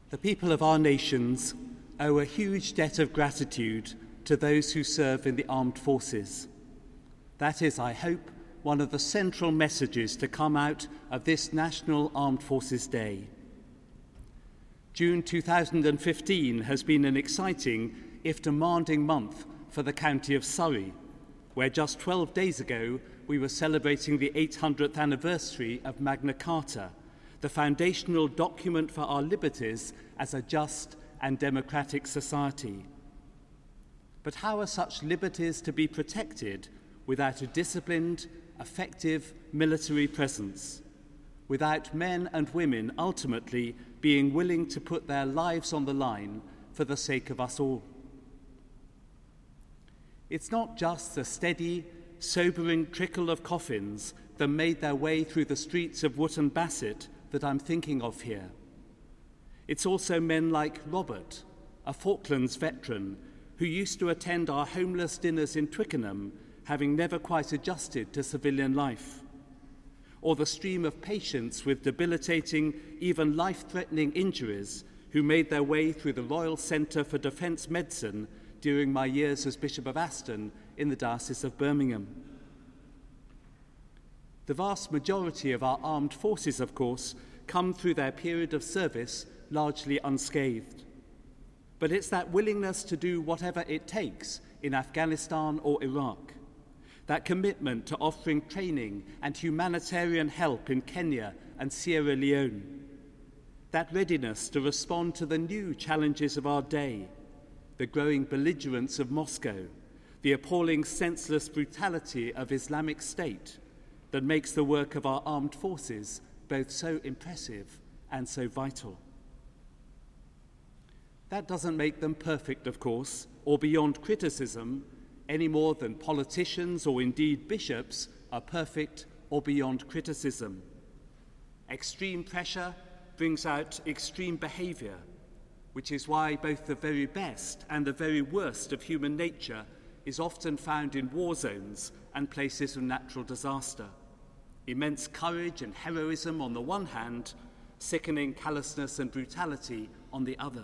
The people of our nations owe a huge debt of gratitude to those who serve in the armed forces. That is, I hope, one of the central messages to come out of this National Armed Forces Day. June 2015 has been an exciting, if demanding, month for the county of Surrey, where just 12 days ago we were celebrating the 800th anniversary of Magna Carta, the foundational document for our liberties as a just and democratic society. But how are such liberties to be protected without a disciplined, effective military presence, without men and women ultimately being willing to put their lives on the line for the sake of us all? It's not just the steady, sobering trickle of coffins that made their way through the streets of Wootton Bassett that I'm thinking of here. It's also men like Robert, a Falklands veteran, who used to attend our homeless dinners in Twickenham, having never quite adjusted to civilian life. Or the stream of patients with debilitating, even life-threatening injuries who made their way through the Royal Centre for Defence Medicine during my years as Bishop of Aston in the Diocese of Birmingham. The vast majority of our armed forces, of course, come through their period of service largely unscathed. But it's that willingness to do whatever it takes in Afghanistan or Iraq, that commitment to offering training and humanitarian help in Kenya and Sierra Leone, that readiness to respond to the new challenges of our day, the growing belligerence of Moscow, the appalling senseless brutality of Islamic State, that makes the work of our armed forces both so impressive and so vital. That doesn't make them perfect, of course, or beyond criticism, any more than politicians or indeed bishops are perfect or beyond criticism. Extreme pressure brings out extreme behavior, which is why both the very best and the very worst of human nature is often found in war zones and places of natural disaster. Immense courage and heroism on the one hand, sickening callousness and brutality on the other.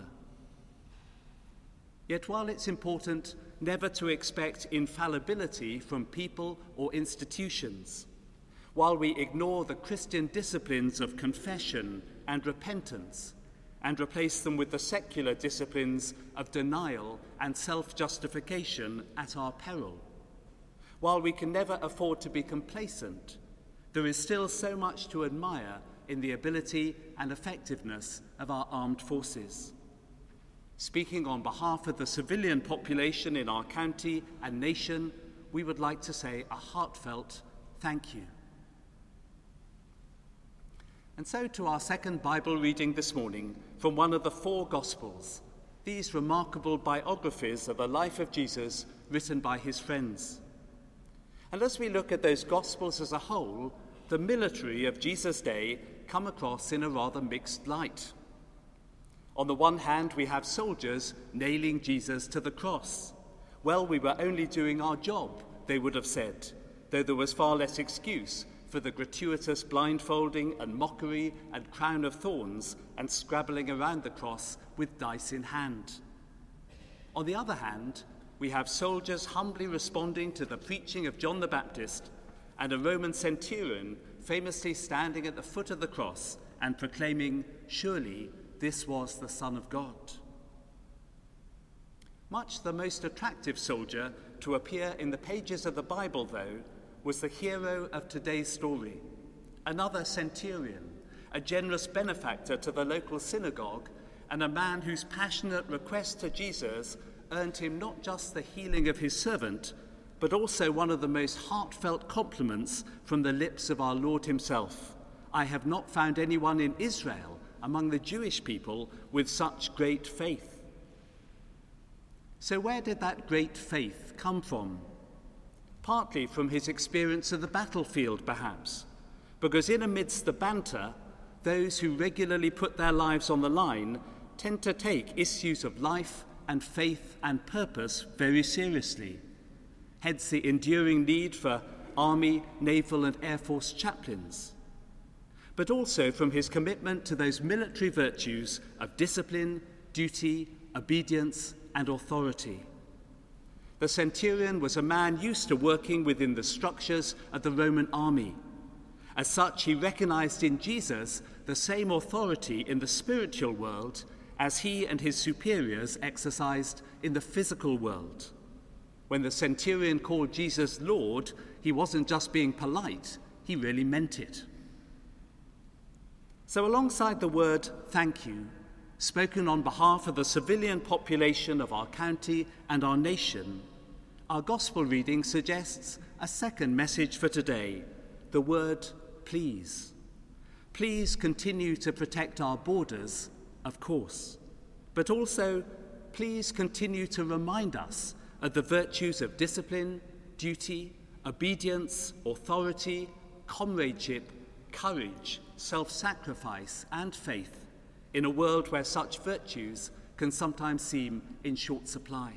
Yet while it's important never to expect infallibility from people or institutions, while we ignore the Christian disciplines of confession and repentance and replace them with the secular disciplines of denial and self-justification at our peril, while we can never afford to be complacent, there is still so much to admire in the ability and effectiveness of our armed forces. Speaking on behalf of the civilian population in our county and nation, we would like to say a heartfelt thank you. And so to our second Bible reading this morning from one of the four Gospels, these remarkable biographies of the life of Jesus written by his friends. And as we look at those Gospels as a whole, the military of Jesus' day come across in a rather mixed light. On the one hand, we have soldiers nailing Jesus to the cross. Well, we were only doing our job, they would have said, though there was far less excuse for the gratuitous blindfolding and mockery and crown of thorns and scrabbling around the cross with dice in hand. On the other hand, we have soldiers humbly responding to the preaching of John the Baptist and a Roman centurion famously standing at the foot of the cross and proclaiming, "Surely this was the Son of God." Much the most attractive soldier to appear in the pages of the Bible, though, was the hero of today's story, another centurion, a generous benefactor to the local synagogue, and a man whose passionate request to Jesus earned him not just the healing of his servant, but also one of the most heartfelt compliments from the lips of our Lord himself. "I have not found anyone in Israel among the Jewish people with such great faith." So where did that great faith come from? Partly from his experience of the battlefield, perhaps, because in amidst the banter, those who regularly put their lives on the line tend to take issues of life and faith and purpose very seriously. Hence the enduring need for Army, Naval and Air Force chaplains. but also from his commitment to those military virtues of discipline, duty, obedience, and authority. The centurion was a man used to working within the structures of the Roman army. As such, he recognized in Jesus the same authority in the spiritual world as he and his superiors exercised in the physical world. When the centurion called Jesus Lord, he wasn't just being polite, he really meant it. So alongside the word thank you, spoken on behalf of the civilian population of our county and our nation, our gospel reading suggests a second message for today, the word please. Please continue to protect our borders, of course, but also please continue to remind us of the virtues of discipline, duty, obedience, authority, comradeship, courage, self-sacrifice, and faith in a world where such virtues can sometimes seem in short supply.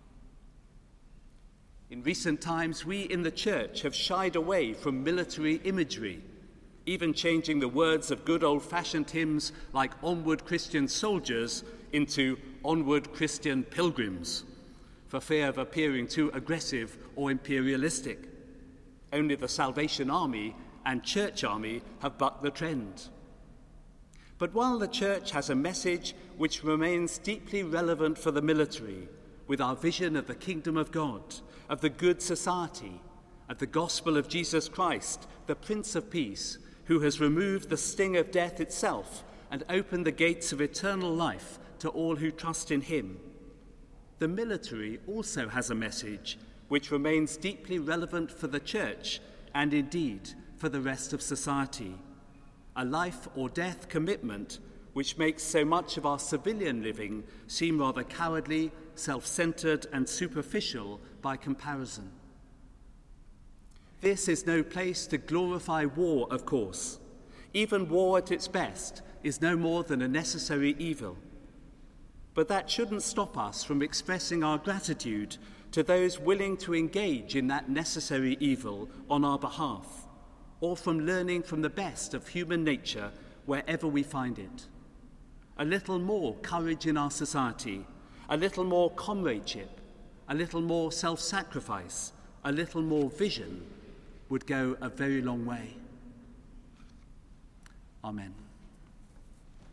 In recent times, we in the church have shied away from military imagery, even changing the words of good old-fashioned hymns like Onward Christian Soldiers into Onward Christian Pilgrims, for fear of appearing too aggressive or imperialistic. Only the Salvation Army and Church Army have bucked the trend. But while the church has a message which remains deeply relevant for the military, with our vision of the kingdom of God, of the good society, of the gospel of Jesus Christ, the Prince of Peace, who has removed the sting of death itself and opened the gates of eternal life to all who trust in him, the military also has a message which remains deeply relevant for the church and indeed for the rest of society, a life or death commitment which makes so much of our civilian living seem rather cowardly, self-centered, and superficial by comparison. This is no place to glorify war, of course. Even war at its best is no more than a necessary evil. But that shouldn't stop us from expressing our gratitude to those willing to engage in that necessary evil on our behalf, or from learning from the best of human nature wherever we find it. A little more courage in our society, a little more comradeship, a little more self-sacrifice, a little more vision would go a very long way. Amen.